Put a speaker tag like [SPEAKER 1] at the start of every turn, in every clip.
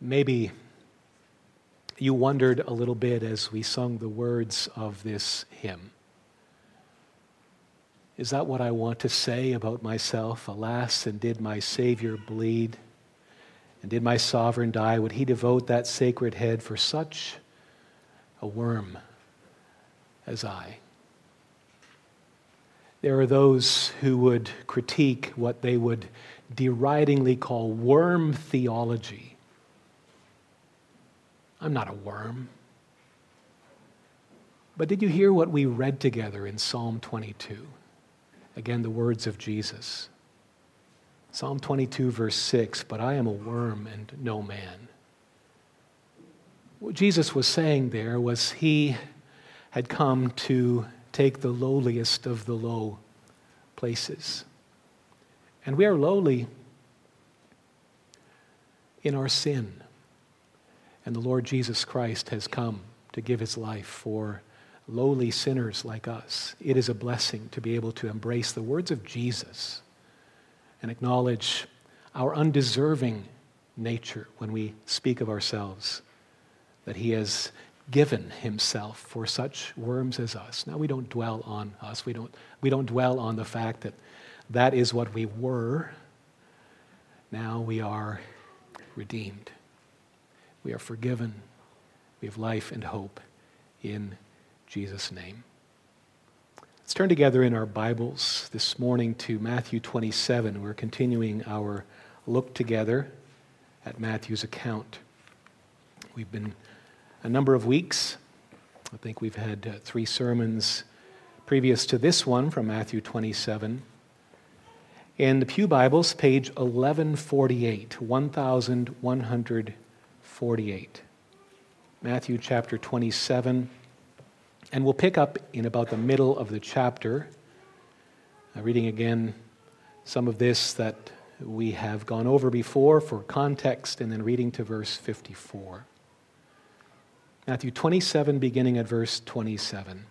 [SPEAKER 1] Maybe you wondered a little bit as we sung the words of this hymn. Is that what I want to say about myself? Alas, and did my Savior bleed? And did my sovereign die? Would he devote that sacred head for such a worm as I? There are those who would critique what they would deridingly call worm theology. I'm not a worm. But did you hear what we read together in Psalm 22? Again, the words of Jesus. Psalm 22, verse 6, but I am a worm and no man. What Jesus was saying there was he had come to take the lowliest of the low places. And we are lowly in our sin. And the Lord Jesus Christ has come to give his life for lowly sinners like us. It is a blessing to be able to embrace the words of Jesus and acknowledge our undeserving nature when we speak of ourselves, that he has given himself for such worms as us. Now, we don't dwell on us. We don't dwell on the fact that that is what we were. Now we are redeemed. We are forgiven. We have life and hope in Jesus' name. Let's turn together in our Bibles this morning to Matthew 27. We're continuing our look together at Matthew's account. We've been a number of weeks. I think we've had 3 sermons previous to this one from Matthew 27. In the Pew Bibles, page 1148, 1148. Matthew chapter 27. And we'll pick up in about the middle of the chapter, reading again some of this that we have gone over before for context, and then reading to verse 54. Matthew 27, beginning at verse 27.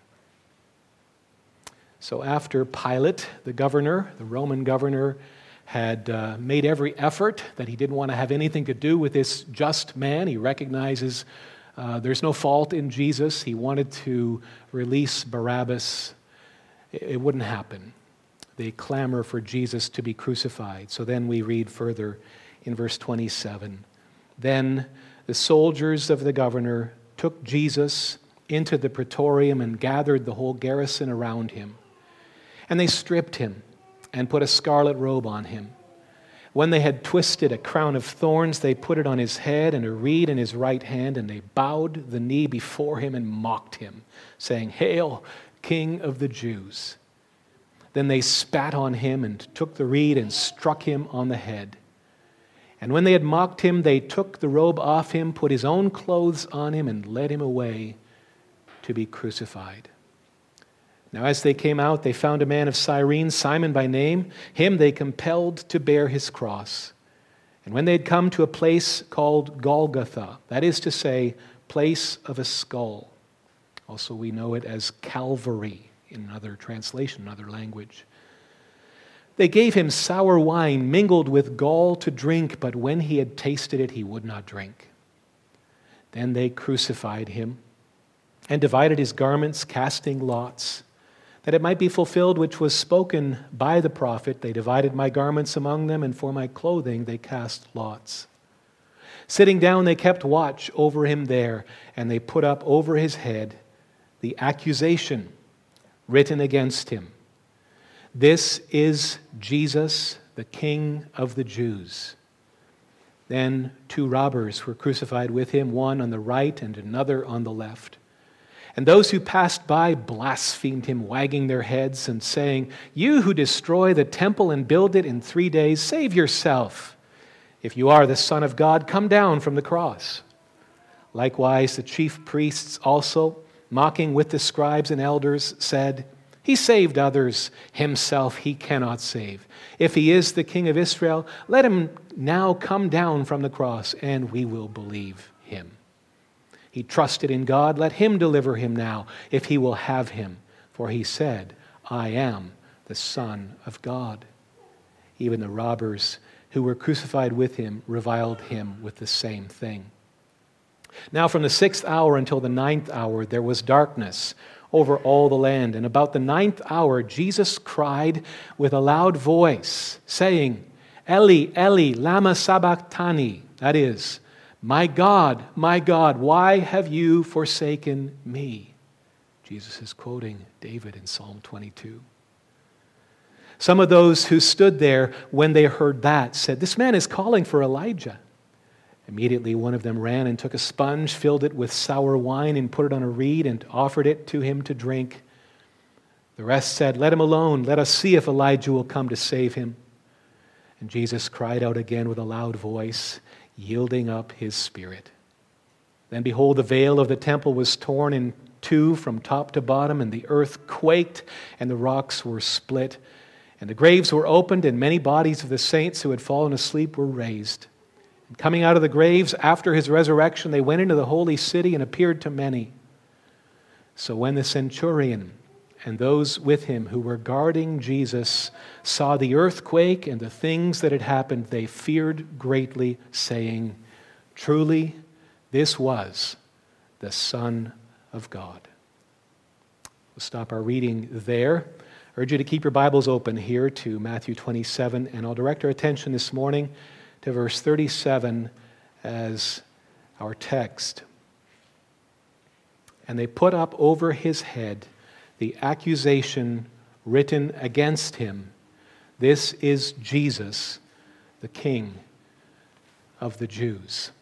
[SPEAKER 1] So after Pilate, the governor, the Roman governor, had made every effort that he didn't want to have anything to do with this just man. He recognizes there's no fault in Jesus. He wanted to release Barabbas. It wouldn't happen. They clamor for Jesus to be crucified. So then we read further in verse 27. Then the soldiers of the governor took Jesus into the praetorium and gathered the whole garrison around him. And they stripped him and put a scarlet robe on him. When they had twisted a crown of thorns, they put it on his head and a reed in his right hand, and they bowed the knee before him and mocked him, saying, "Hail, King of the Jews." Then they spat on him and took the reed and struck him on the head. And when they had mocked him, they took the robe off him, put his own clothes on him, and led him away to be crucified. Now as they came out, they found a man of Cyrene, Simon by name. Him they compelled to bear his cross. And when they had come to a place called Golgotha, that is to say, place of a skull. Also we know it as Calvary in another translation, another language. They gave him sour wine mingled with gall to drink, but when he had tasted it, he would not drink. Then they crucified him and divided his garments, casting lots, that it might be fulfilled which was spoken by the prophet, "They divided my garments among them, and for my clothing they cast lots." Sitting down, they kept watch over him there, and they put up over his head the accusation written against him. "This is Jesus, the King of the Jews." Then 2 robbers were crucified with him, one on the right and another on the left. And those who passed by blasphemed him, wagging their heads and saying, "You who destroy the temple and build it in 3 days, save yourself. If you are the Son of God, come down from the cross." Likewise, the chief priests also, mocking with the scribes and elders, said, "He saved others. Himself he cannot save. If he is the King of Israel, let him now come down from the cross, and we will believe him. He trusted in God. Let him deliver him now, if he will have him. For he said, I am the Son of God." Even the robbers who were crucified with him reviled him with the same thing. Now from the 6th hour until the 9th hour there was darkness over all the land. And about the 9th hour Jesus cried with a loud voice, saying, Eli, Eli, lama sabachthani. That is, my God, why have you forsaken me? Jesus is quoting David in Psalm 22. Some of those who stood there when they heard that said, this man is calling for Elijah. Immediately one of them ran and took a sponge, filled it with sour wine, and put it on a reed and offered it to him to drink. The rest said, let him alone. Let us see if Elijah will come to save him. And Jesus cried out again with a loud voice, yielding up his spirit. Then behold, the veil of the temple was torn in two from top to bottom, and the earth quaked, and the rocks were split. And the graves were opened, and many bodies of the saints who had fallen asleep were raised. And coming out of the graves after his resurrection, they went into the holy city and appeared to many. So when the centurion and those with him who were guarding Jesus saw the earthquake and the things that had happened, they feared greatly, saying, truly, this was the Son of God. We'll stop our reading there. I urge you to keep your Bibles open here to Matthew 27, and I'll direct our attention this morning to verse 37 as our text. And they put up over his head the accusation written against him, this is Jesus, the King of the Jews.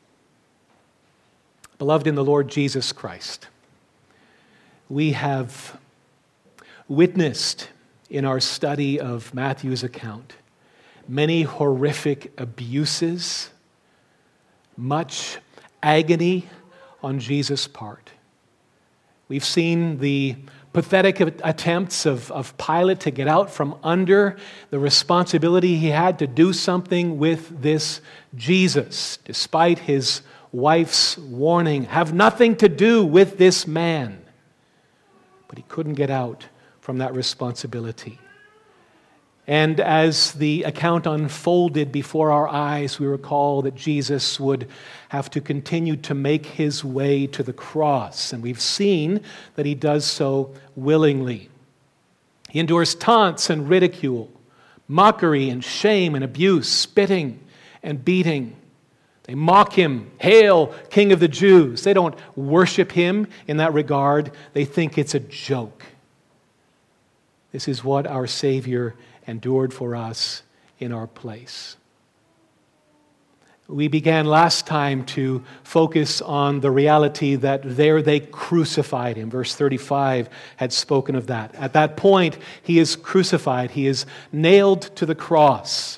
[SPEAKER 1] Beloved in the Lord Jesus Christ, we have witnessed in our study of Matthew's account many horrific abuses, much agony on Jesus' part. We've seen the pathetic attempts of Pilate to get out from under the responsibility he had to do something with this Jesus, despite his wife's warning, have nothing to do with this man. But he couldn't get out from that responsibility. And as the account unfolded before our eyes, we recall that Jesus would have to continue to make his way to the cross. And we've seen that he does so willingly. He endures taunts and ridicule, mockery and shame and abuse, spitting and beating. They mock him, "Hail, King of the Jews." They don't worship him in that regard. They think it's a joke. This is what our Savior endured for us in our place. We began last time to focus on the reality that there they crucified him. Verse 35 had spoken of that. At that point, he is crucified. He is nailed to the cross.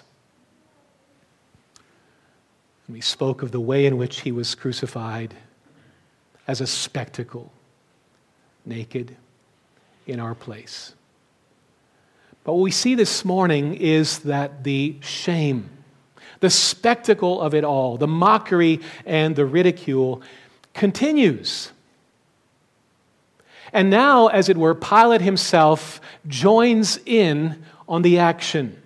[SPEAKER 1] We spoke of the way in which he was crucified as a spectacle, naked in our place. But what we see this morning is that the shame, the spectacle of it all, the mockery and the ridicule continues. And now, as it were, Pilate himself joins in on the action.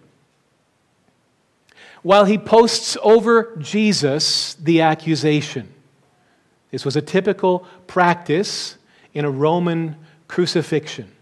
[SPEAKER 1] While he posts over Jesus the accusation. This was a typical practice in a Roman crucifixion.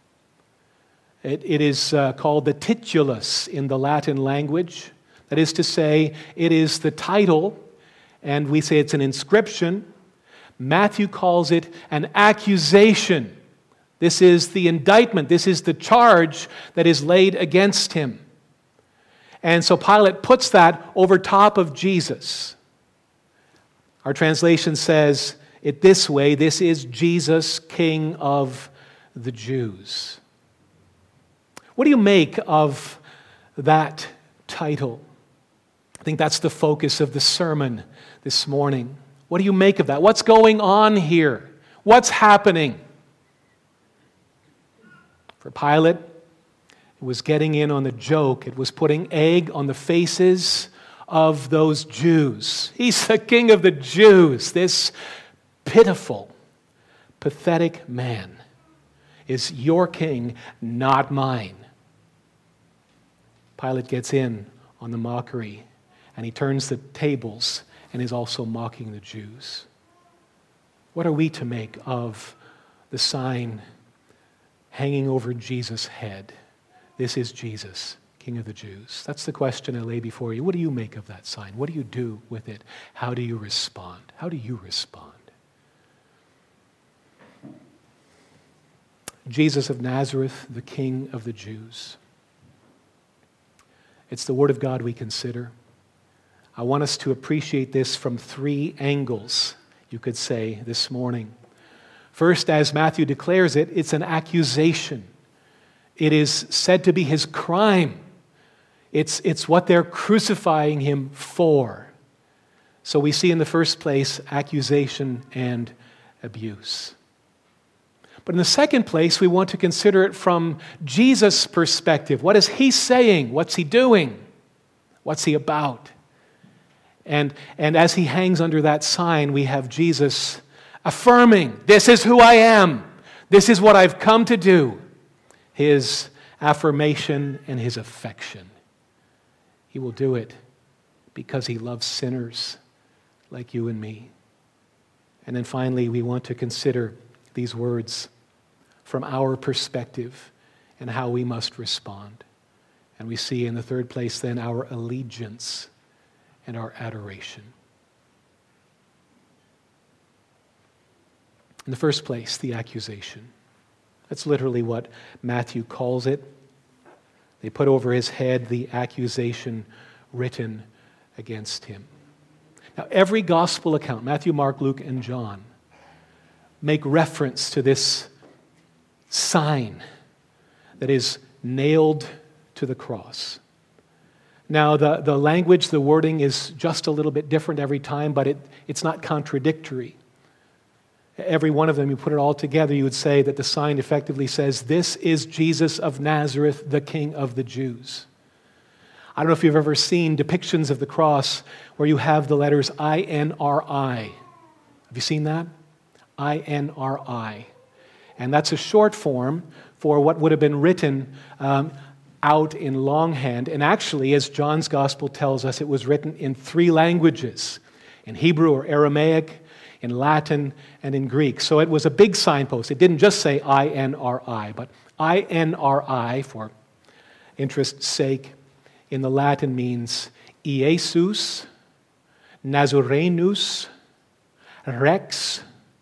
[SPEAKER 1] It is called the titulus in the Latin language. That is to say, it is the title, and we say it's an inscription. Matthew calls it an accusation. This is the indictment. This is the charge that is laid against him. And so Pilate puts that over top of Jesus. Our translation says it this way: this is Jesus, King of the Jews. What do you make of that title? I think that's the focus of the sermon this morning. What do you make of that? What's going on here? What's happening? For Pilate, it was getting in on the joke. It was putting egg on the faces of those Jews. He's the King of the Jews. This pitiful, pathetic man is your king, not mine. Pilate gets in on the mockery, and he turns the tables and is also mocking the Jews. What are we to make of the sign hanging over Jesus' head? This is Jesus, King of the Jews. That's the question I lay before you. What do you make of that sign? What do you do with it? How do you respond? How do you respond? Jesus of Nazareth, the King of the Jews. It's the Word of God we consider. I want us to appreciate this from three angles, you could say, this morning. First, as Matthew declares it, it's an accusation. It is said to be his crime. It's what they're crucifying him for. So we see in the first place accusation and abuse. But in the second place, we want to consider it from Jesus' perspective. What is he saying? What's he doing? What's he about? And as he hangs under that sign, we have Jesus affirming, this is who I am. This is what I've come to do. His affirmation and his affection. He will do it because he loves sinners like you and me. And then finally, we want to consider these words from our perspective and how we must respond. And we see in the third place then our allegiance and our adoration. In the first place, the accusation. That's literally what Matthew calls it. They put over his head the accusation written against him. Now, every gospel account, Matthew, Mark, Luke, and John, make reference to this sign that is nailed to the cross. Now, the language, the wording is just a little bit different every time, but it's not contradictory. Every one of them, you put it all together, you would say that the sign effectively says, this is Jesus of Nazareth, the King of the Jews. I don't know if you've ever seen depictions of the cross where you have the letters INRI. Have you seen that? INRI. And that's a short form for what would have been written out in longhand. And actually, as John's Gospel tells us, it was written in three languages, in Hebrew or Aramaic, in Latin, and in Greek. So it was a big signpost. It didn't just say INRI, but INRI, for interest's sake, in the Latin means Iesus Nazarenus Rex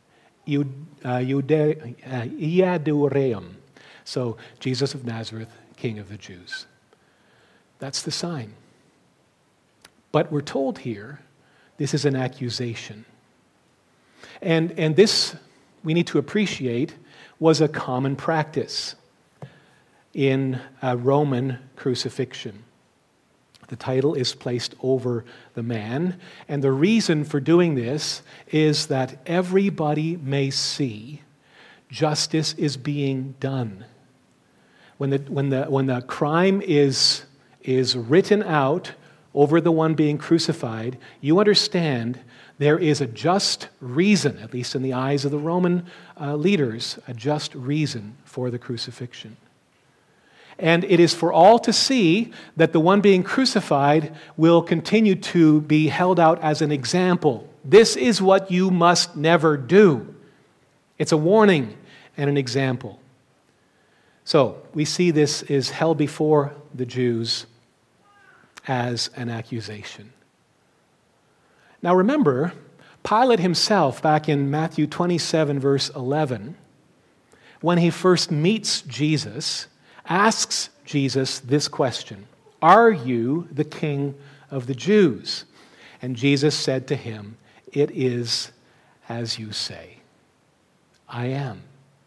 [SPEAKER 1] Iadureum. So, Jesus of Nazareth, King of the Jews. That's the sign. But we're told here, this is an accusation. And this, we need to appreciate, was a common practice in a Roman crucifixion. The title is placed over the man, and the reason for doing this is that everybody may see justice is being done. When the crime is written out over the one being crucified, you understand there is a just reason, at least in the eyes of the Roman leaders, a just reason for the crucifixion. And it is for all to see that the one being crucified will continue to be held out as an example. This is what you must never do. It's a warning and an example. So, we see this is held before the Jews as an accusation. Now remember, Pilate himself, back in Matthew 27, verse 11, when he first meets Jesus, asks Jesus this question, "Are you the King of the Jews?" And Jesus said to him, "It is as you say. I am."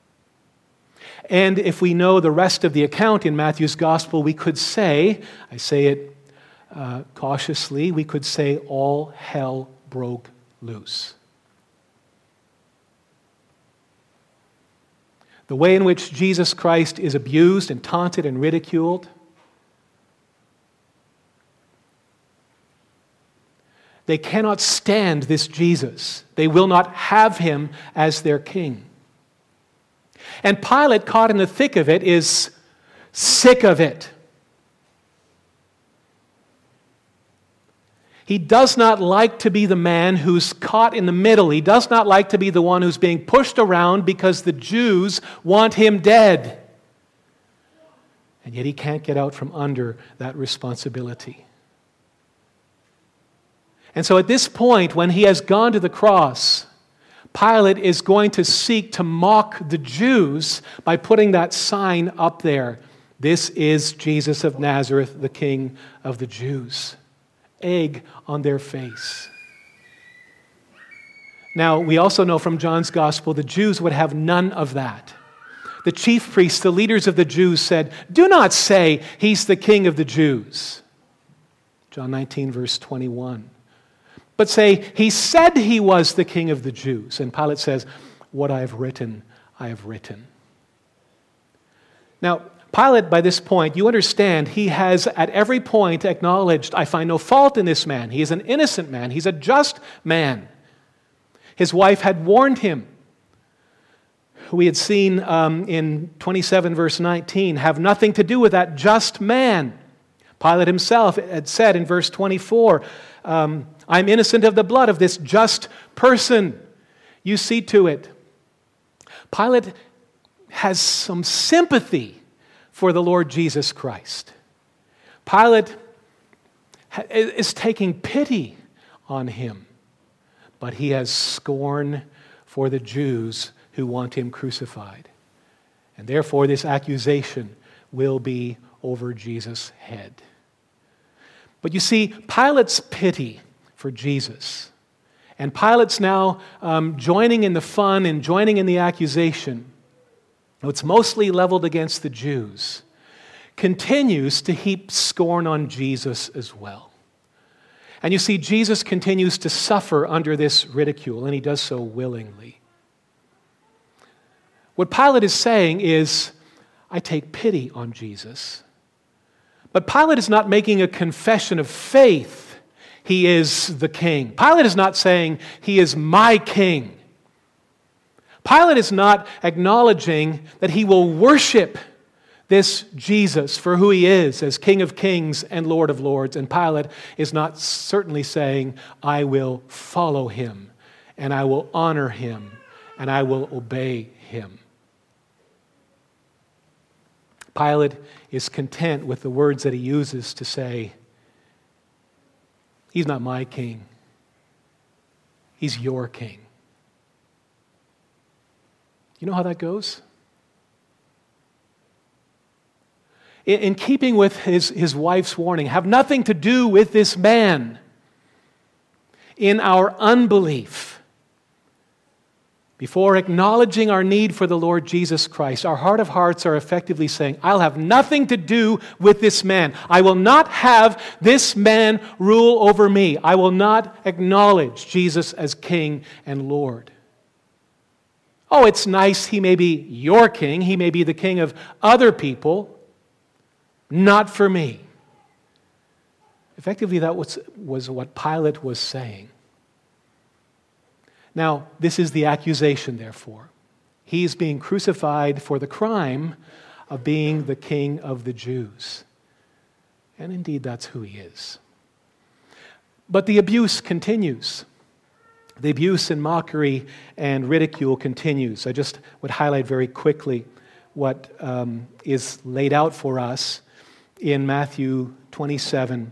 [SPEAKER 1] And if we know the rest of the account in Matthew's Gospel, we could say, I say it cautiously, we could say all hell broke loose. The way in which Jesus Christ is abused and taunted and ridiculed, they cannot stand this Jesus. They will not have him as their king. And Pilate, caught in the thick of it, is sick of it. He does not like to be the man who's caught in the middle. He does not like to be the one who's being pushed around because the Jews want him dead. And yet he can't get out from under that responsibility. And so at this point, when he has gone to the cross, Pilate is going to seek to mock the Jews by putting that sign up there. This is Jesus of Nazareth, the King of the Jews. Egg on their face. Now, we also know from John's Gospel, the Jews would have none of that. The chief priests, the leaders of the Jews said, "Do not say he's the King of the Jews." John 19, verse 21. But say, "He said he was the King of the Jews." And Pilate says, "What I have written, I have written." Now, Pilate, by this point, you understand, he has at every point acknowledged, I find no fault in this man. He is an innocent man. He's a just man. His wife had warned him. We had seen in 27 verse 19, have nothing to do with that just man. Pilate himself had said in verse 24, I'm innocent of the blood of this just person. You see to it. Pilate has some sympathy for the Lord Jesus Christ. Pilate is taking pity on him, but he has scorn for the Jews who want him crucified. And therefore this accusation will be over Jesus' head. But you see, Pilate's pity for Jesus, and Pilate's now joining in the fun and joining in the accusation, it's mostly leveled against the Jews, continues to heap scorn on Jesus as well. And you see, Jesus continues to suffer under this ridicule, and he does so willingly. What Pilate is saying is, I take pity on Jesus. But Pilate is not making a confession of faith. He is the king. Pilate is not saying, he is my king. Pilate is not acknowledging that he will worship this Jesus for who he is as King of Kings and Lord of Lords. And Pilate is not certainly saying, I will follow him, and I will honor him, and I will obey him. Pilate is content with the words that he uses to say, he's not my king, he's your king. You know how that goes? In keeping with his wife's warning, have nothing to do with this man. In our unbelief, before acknowledging our need for the Lord Jesus Christ, our heart of hearts are effectively saying, I'll have nothing to do with this man. I will not have this man rule over me. I will not acknowledge Jesus as King and Lord. Oh, it's nice he may be your king. He may be the king of other people. Not for me. Effectively, that was what Pilate was saying. Now, this is the accusation, therefore. He is being crucified for the crime of being the king of the Jews. And indeed, that's who he is. But the abuse continues. The abuse and mockery and ridicule continues. I just would highlight very quickly what is laid out for us in Matthew 27,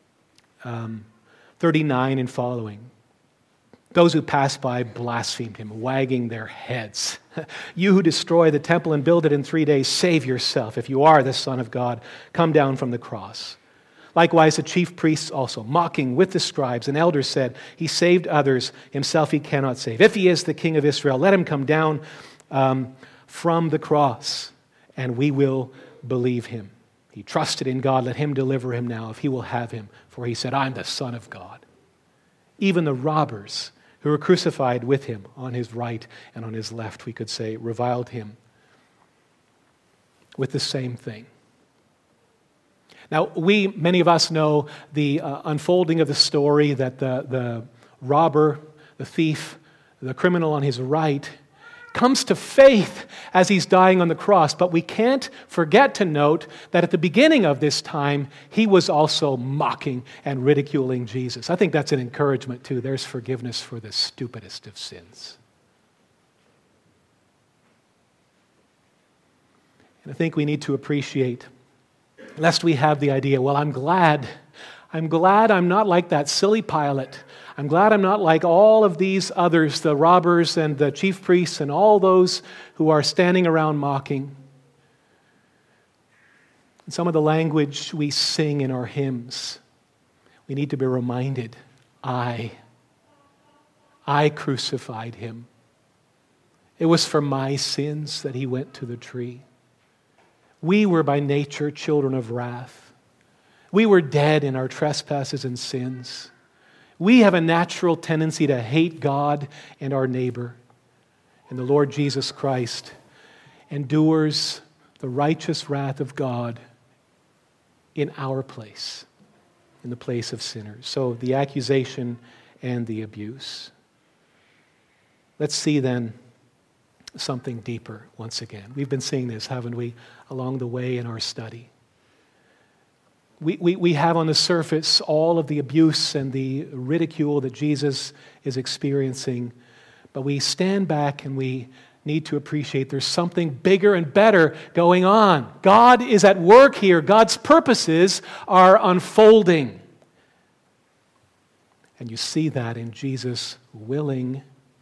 [SPEAKER 1] 39 and following. Those who passed by blasphemed him, wagging their heads. You who destroy the temple and build it in 3 days, save yourself. If you are the Son of God, come down from the cross. Likewise, the chief priests also, mocking with the scribes and elders, said, he saved others, himself he cannot save. If he is the King of Israel, let him come down from the cross, and we will believe him. He trusted in God, let him deliver him now, if he will have him. For he said, I'm the Son of God. Even the robbers who were crucified with him on his right and on his left, we could say, reviled him with the same thing. Now, many of us know the unfolding of the story that the robber, the thief, the criminal on his right comes to faith as he's dying on the cross. But we can't forget to note that at the beginning of this time, he was also mocking and ridiculing Jesus. I think that's an encouragement too. There's forgiveness for the stupidest of sins. And I think we need to appreciate, lest we have the idea, well, I'm glad I'm not like that silly Pilate. I'm glad I'm not like all of these others, the robbers and the chief priests and all those who are standing around mocking. And some of the language we sing in our hymns, we need to be reminded, I crucified him. It was for my sins that he went to the tree. We were by nature children of wrath. We were dead in our trespasses and sins. We have a natural tendency to hate God and our neighbor. And the Lord Jesus Christ endures the righteous wrath of God in our place, in the place of sinners. So the accusation and the abuse. Let's see then something deeper once again. We've been seeing this, haven't we, along the way in our study. We have on the surface all of the abuse and the ridicule that Jesus is experiencing, but we stand back and we need to appreciate there's something bigger and better going on. God is at work here. God's purposes are unfolding. And you see that in Jesus willing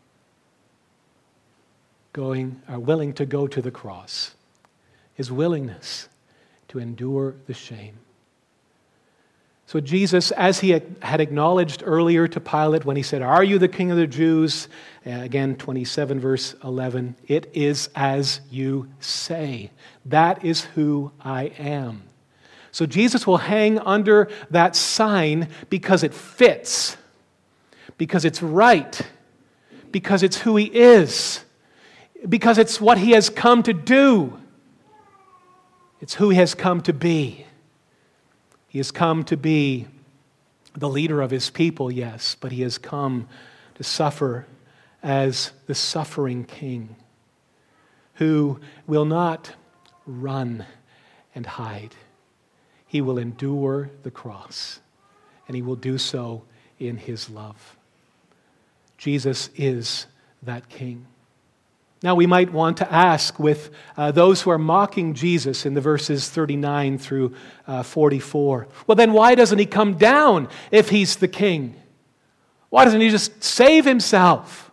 [SPEAKER 1] to go to the cross. His willingness to endure the shame. So Jesus, as he had acknowledged earlier to Pilate when he said, "Are you the King of the Jews?" Again, 27 verse 11, "It is as you say. That is who I am." So Jesus will hang under that sign because it fits, because it's right, because it's who he is, because it's what he has come to do. It's who he has come to be. He has come to be the leader of his people, yes, but he has come to suffer as the suffering king who will not run and hide. He will endure the cross, and he will do so in his love. Jesus is that king. Now we might want to ask with those who are mocking Jesus in the verses 39 through 44, well then why doesn't he come down if he's the king? Why doesn't he just save himself?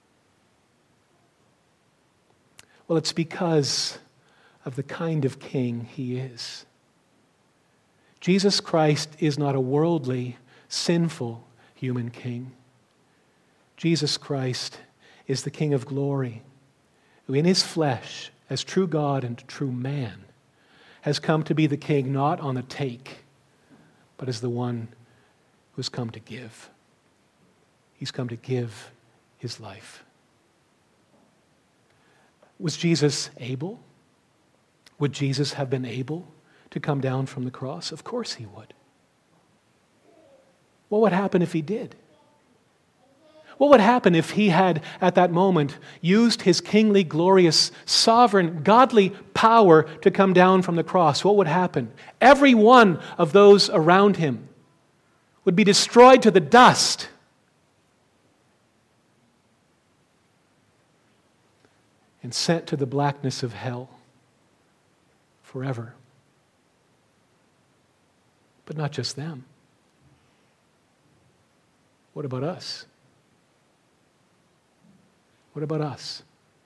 [SPEAKER 1] Well, it's because of the kind of king he is. Jesus Christ is not a worldly, sinful human king. Jesus Christ is the King of glory, who in his flesh, as true God and true man, has come to be the king not on the take, but as the one who's come to give. He's come to give his life. Was Jesus able? Would Jesus have been able to come down from the cross? Of course he would. What would happen if he did? What would happen if he had, at that moment, used his kingly, glorious, sovereign, godly power to come down from the cross? What would happen? Every one of those around him would be destroyed to the dust. And sent to the blackness of hell forever. But not just them. What about us? What about us?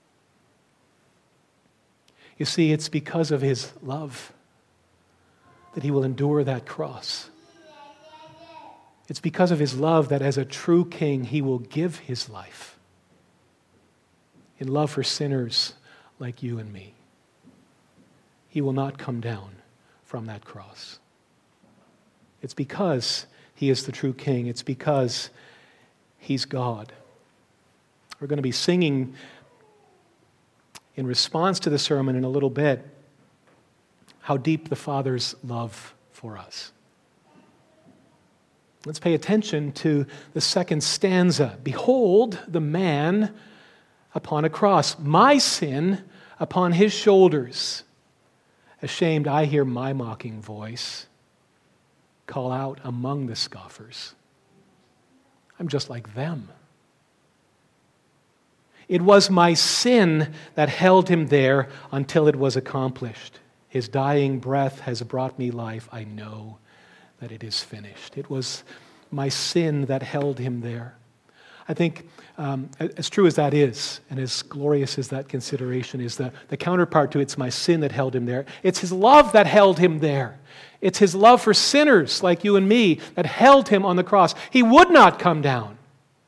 [SPEAKER 1] You see, it's because of his love that he will endure that cross. It's because of his love that as a true king, he will give his life in love for sinners like you and me. He will not come down from that cross. It's because he is the true king. It's because he's God. We're going to be singing in response to the sermon in a little bit how deep the Father's love for us. Let's pay attention to the second stanza. Behold the man upon a cross. My sin upon his shoulders. Ashamed, I hear my mocking voice call out among the scoffers. I'm just like them. It was my sin that held him there until it was accomplished. His dying breath has brought me life. I know that it is finished. It was my sin that held him there. I think, as true as that is, and as glorious as that consideration is, the counterpart to it's my sin that held him there, it's his love that held him there. It's his love for sinners like you and me that held him on the cross. He would not come down.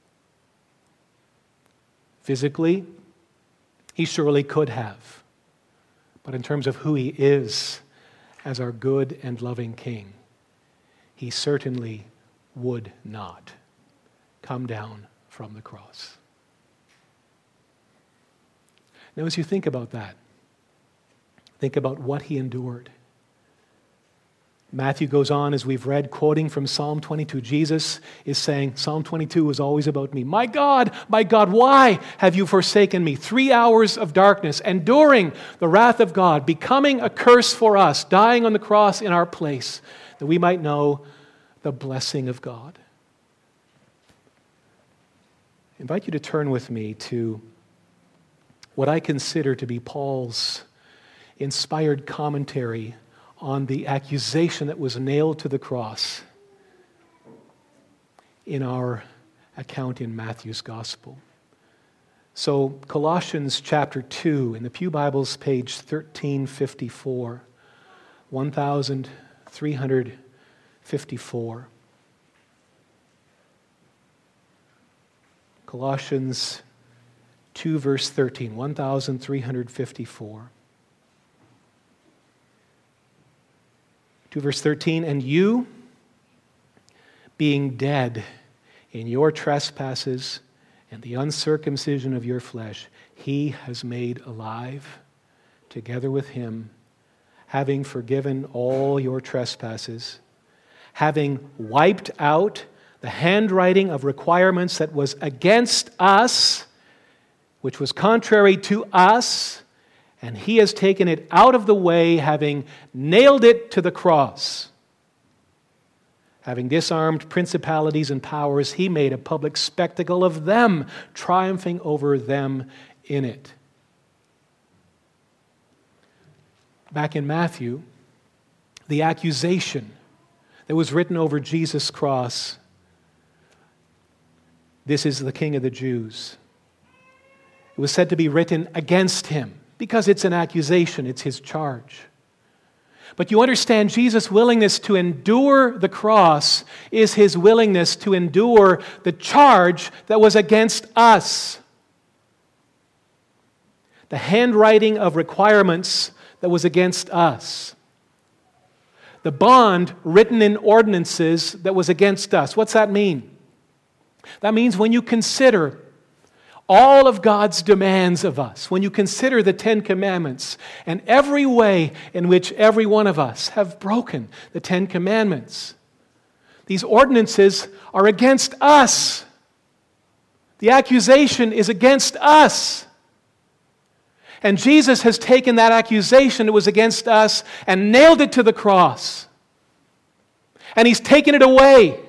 [SPEAKER 1] Physically, he surely could have. But in terms of who he is as our good and loving King, he certainly would not come down from the cross. Now, as you think about that, think about what he endured. Matthew goes on, as we've read, quoting from Psalm 22. Jesus is saying, Psalm 22 was always about me. My God, why have you forsaken me? 3 hours of darkness, enduring the wrath of God, becoming a curse for us, dying on the cross in our place, that we might know the blessing of God. I invite you to turn with me to what I consider to be Paul's inspired commentary on the accusation that was nailed to the cross in our account in Matthew's Gospel. So, Colossians chapter 2, in the Pew Bibles, page 1354, 1354. Colossians 2, verse 13, 1354. 2 verse 13, and you, being dead in your trespasses and the uncircumcision of your flesh, he has made alive together with him, having forgiven all your trespasses, having wiped out the handwriting of requirements that was against us, which was contrary to us, and he has taken it out of the way, having nailed it to the cross. Having disarmed principalities and powers, he made a public spectacle of them, triumphing over them in it. Back in Matthew, the accusation that was written over Jesus' cross, "This is the King of the Jews," it was said to be written against him. Because it's an accusation, it's his charge. But you understand, Jesus' willingness to endure the cross is his willingness to endure the charge that was against us. The handwriting of requirements that was against us. The bond written in ordinances that was against us. What's that mean? That means when you consider all of God's demands of us, when you consider the 10 Commandments and every way in which every one of us have broken the 10 Commandments, these ordinances are against us. The accusation is against us. And Jesus has taken that accusation that was against us and nailed it to the cross. And he's taken it away.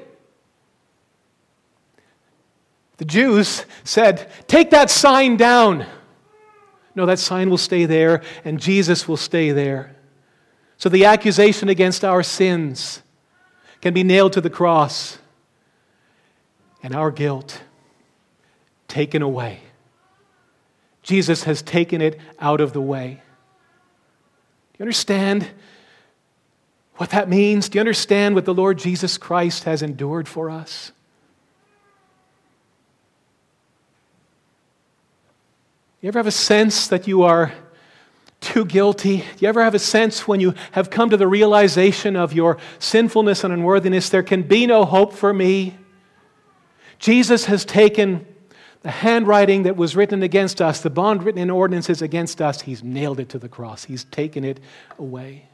[SPEAKER 1] The Jews said, "Take that sign down." No, that sign will stay there, and Jesus will stay there. So the accusation against our sins can be nailed to the cross, and our guilt taken away. Jesus has taken it out of the way. Do you understand what that means? Do you understand what the Lord Jesus Christ has endured for us? You ever have a sense that you are too guilty? Do you ever have a sense when you have come to the realization of your sinfulness and unworthiness, there can be no hope for me? Jesus has taken the handwriting that was written against us, the bond written in ordinances against us, he's nailed it to the cross. He's taken it away.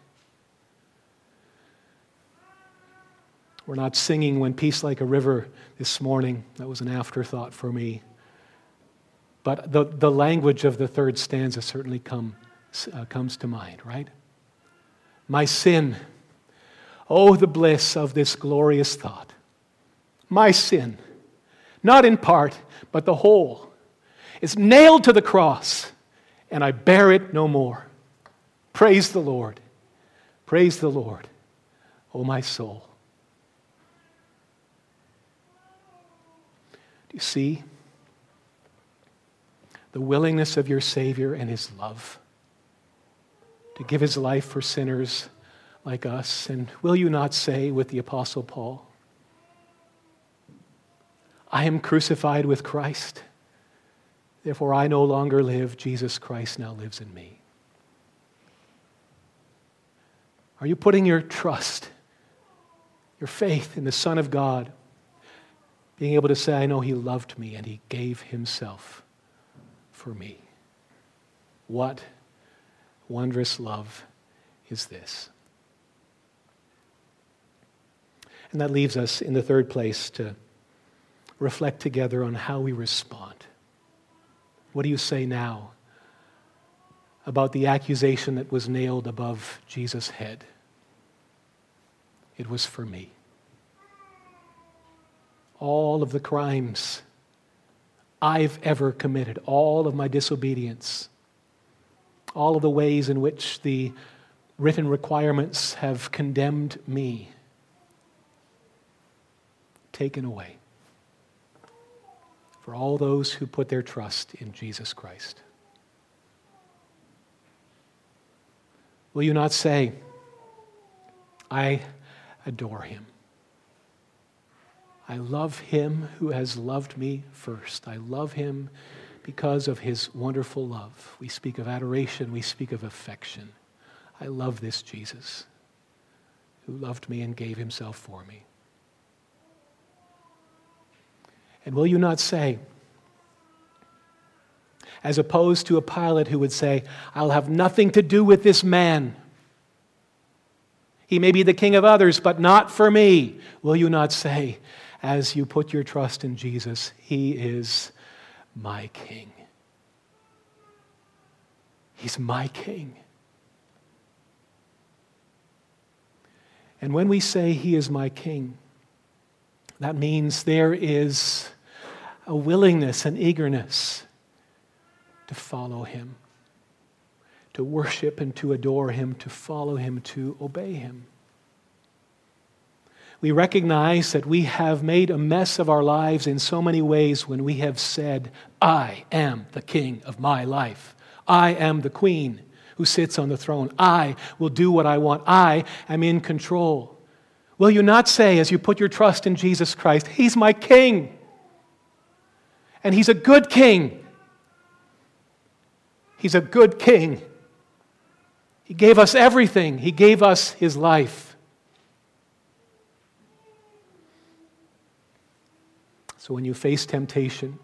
[SPEAKER 1] We're not singing "When Peace Like a River" this morning. That was an afterthought for me. But the language of the third stanza certainly comes to mind, right? My sin, oh, the bliss of this glorious thought. My sin, not in part, but the whole, is nailed to the cross, and I bear it no more. Praise the Lord. Praise the Lord, O my soul. Do you see the willingness of your Savior and His love to give His life for sinners like us? And will you not say with the Apostle Paul, I am crucified with Christ, therefore I no longer live, Jesus Christ now lives in me. Are you putting your trust, your faith in the Son of God, being able to say, I know He loved me and He gave Himself for me? What wondrous love is this? And that leaves us in the third place to reflect together on how we respond. What do you say now about the accusation that was nailed above Jesus' head? It was for me. All of the crimes I've ever committed, all of my disobedience, all of the ways in which the written requirements have condemned me, taken away for all those who put their trust in Jesus Christ. Will you not say, I adore Him. I love Him who has loved me first. I love Him because of His wonderful love. We speak of adoration, we speak of affection. I love this Jesus who loved me and gave Himself for me. And will you not say, as opposed to a Pilate who would say, I'll have nothing to do with this man. He may be the king of others, but not for me. Will you not say, as you put your trust in Jesus, He is my King. He's my King. And when we say He is my King, that means there is a willingness, an eagerness to follow Him, to worship and to adore Him, to follow Him, to obey Him. We recognize that we have made a mess of our lives in so many ways when we have said, I am the king of my life. I am the queen who sits on the throne. I will do what I want. I am in control. Will you not say, as you put your trust in Jesus Christ, He's my King, and He's a good King. He's a good King. He gave us everything. He gave us His life. So when you face temptation,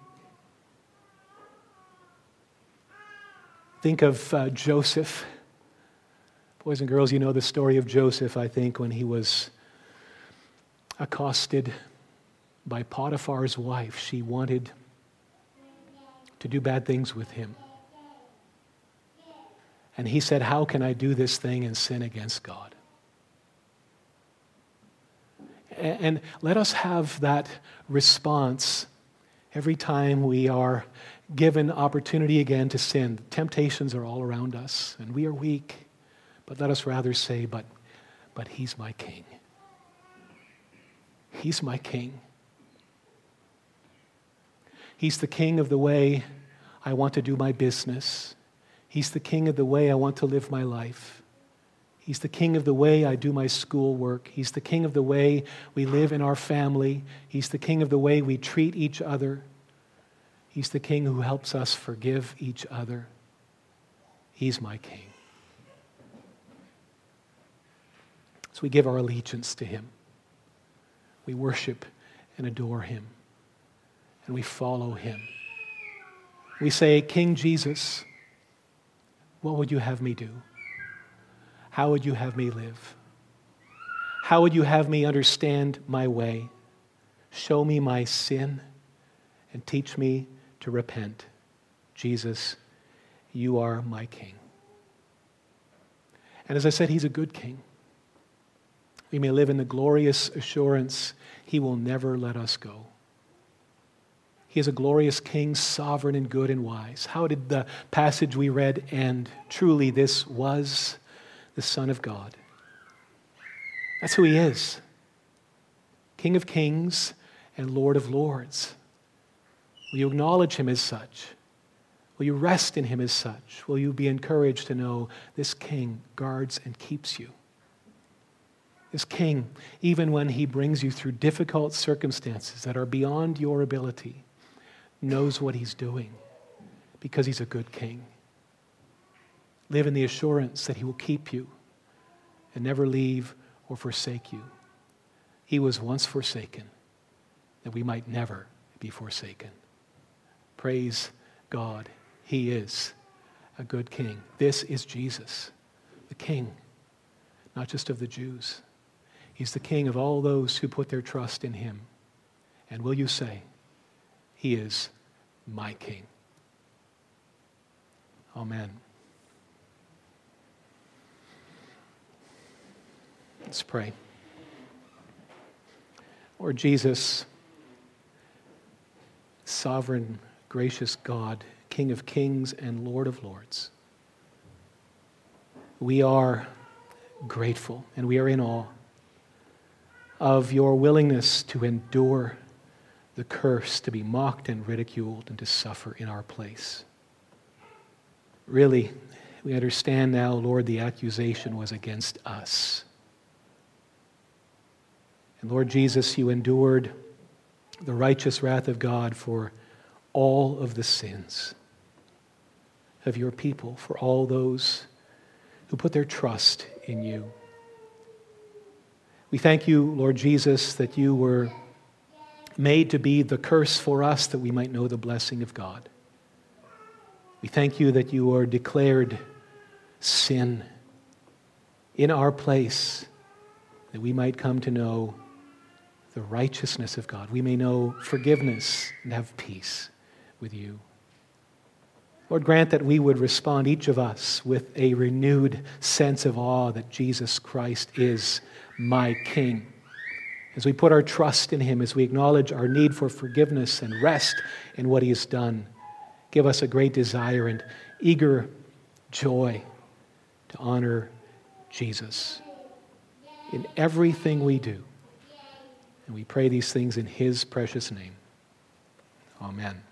[SPEAKER 1] think of Joseph. Boys and girls, you know the story of Joseph, I think, when he was accosted by Potiphar's wife. She wanted to do bad things with him. And he said, how can I do this thing and sin against God? And let us have that response every time we are given opportunity again to sin. Temptations are all around us, and we are weak. But let us rather say, but He's my King. He's my King. He's the King of the way I want to do my business. He's the King of the way I want to live my life. He's the King of the way I do my schoolwork. He's the King of the way we live in our family. He's the King of the way we treat each other. He's the King who helps us forgive each other. He's my King. So we give our allegiance to Him. We worship and adore Him. And we follow Him. We say, King Jesus, what would you have me do? How would you have me live? How would you have me understand my way? Show me my sin and teach me to repent. Jesus, you are my King. And as I said, he's a good King. We may live in the glorious assurance he will never let us go. He is a glorious King, sovereign and good and wise. How did the passage we read end? Truly, this was the Son of God. That's who he is. King of kings and Lord of lords. Will you acknowledge him as such? Will you rest in him as such? Will you be encouraged to know this King guards and keeps you? This King, even when he brings you through difficult circumstances that are beyond your ability, knows what he's doing because he's a good King. Live in the assurance that he will keep you and never leave or forsake you. He was once forsaken that we might never be forsaken. Praise God. He is a good King. This is Jesus, the King, not just of the Jews. He's the King of all those who put their trust in him. And will you say, he is my King? Amen. Let's pray. Lord Jesus, sovereign, gracious God, King of kings and Lord of lords, we are grateful and we are in awe of your willingness to endure the curse, to be mocked and ridiculed and to suffer in our place. Really, we understand now, Lord, the accusation was against us. And Lord Jesus, you endured the righteous wrath of God for all of the sins of your people, for all those who put their trust in you. We thank you, Lord Jesus, that you were made to be the curse for us that we might know the blessing of God. We thank you that you are declared sin in our place, that we might come to know the righteousness of God. We may know forgiveness and have peace with you. Lord, grant that we would respond, each of us, with a renewed sense of awe that Jesus Christ is my King. As we put our trust in him, as we acknowledge our need for forgiveness and rest in what he has done, give us a great desire and eager joy to honor Jesus in everything we do. And we pray these things in his precious name. Amen.